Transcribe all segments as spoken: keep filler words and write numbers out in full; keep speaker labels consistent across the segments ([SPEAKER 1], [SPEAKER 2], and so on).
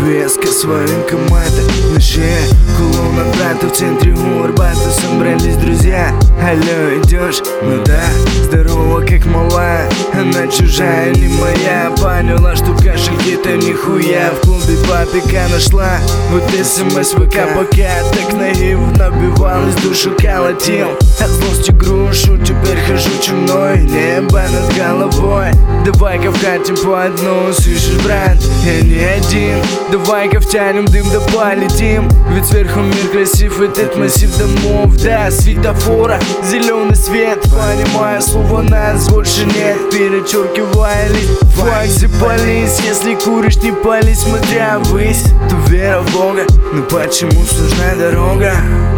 [SPEAKER 1] Веска своим командой на шее, кулон от брата в центре у Арбата. Собрались друзья, алло, идешь? Ну да, здорово, как малая, она чужая, не моя. Поняла, что в кошельке-то нихуя, в клубе папика нашла. Вот смс ВК, пока так наивно бивалась, душу колотил от злости грушу, теперь хожу чумной, небо над головой. Давай-ка вкатим по одну, слышишь, брат, я не один. Давай-ка втянем дым да полетим, ведь сверху мир красив, этот массив домов. Да, светофора, зеленый свет, понимая слово нас больше нет. Перечеркивая лист, факт запались, если куришь, не пали, смотря ввысь. То вера в Бога, но почему сложная дорога?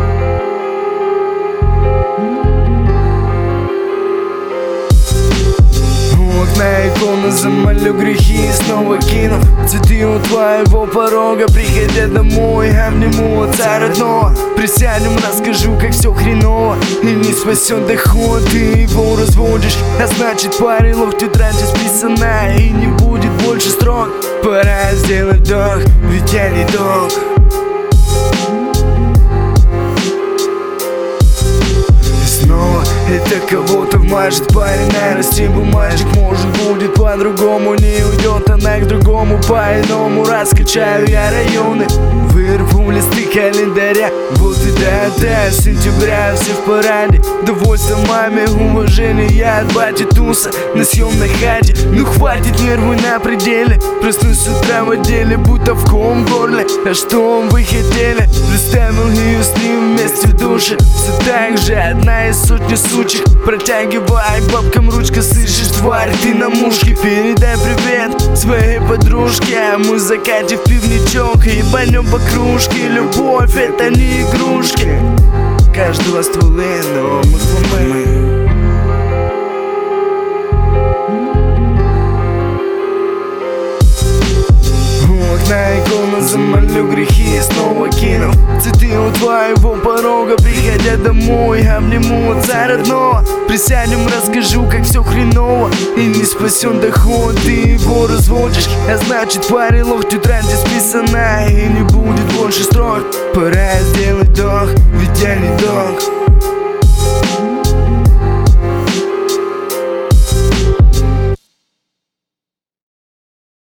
[SPEAKER 1] На икону замолю грехи и снова кинув цветы у твоего порога. Приходя домой, обниму отца родного. Присядем, расскажу, как все хреново и не спасет доход, ты его разводишь. А значит, парень, лох, тетрадь списана и не будет больше строк. Пора сделать вдох, ведь я не долг. Это кого-то мажет, парень, нарасти бумажек. Может, будет по-другому, не уйдет она к другому. По-иному раскачаю я районы, вырву листы календаря. Вот и дата сентября, все в параде. Довольство маме, уважение я от бати туса на съемной хате. Ну хватит, нервы на пределе, проснусь с утра в отделе, будто в ком горле. А что вы хотели? Представил ее с ним вместе в душе. Все так же, одна из сотни сучек. Протягивай бабкам ручка, слышишь, тварь, ты на мушке. Передай привет своей подружке, а мы в закате в пивничок и ебанем по кружке. Любовь — это не игрушки, каждого стволы, но мы клумы. На икону замолю грехи и снова кинув цветы у твоего порога. Приходя домой, обниму отца родного. Присядем, расскажу, как все хреново и не спасен доход, ты его разводишь. А значит, парень, лох, тетрадь списана и не будет больше строк. Пора сделать вдох, ведь я не долг.